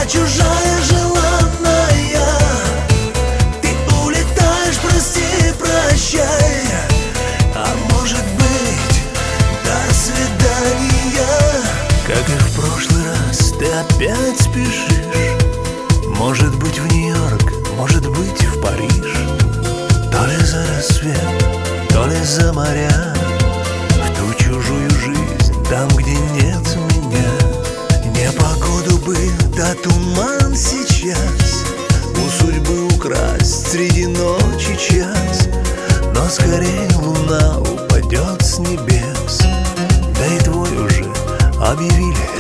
чужая желанная. Ты улетаешь, прости, прощай. А может быть, до свидания. Как и в прошлый раз, ты опять спешишь. Может быть, в Нью-Йорк, может быть, в Париж. То ли за рассвет, то ли за моря, в ту чужую жизнь, там, где нет меня. Непогоду бы, да туман сейчас, у судьбы украсть среди ночи час. Но скорее луна упадет с небес, да и твой уже объявили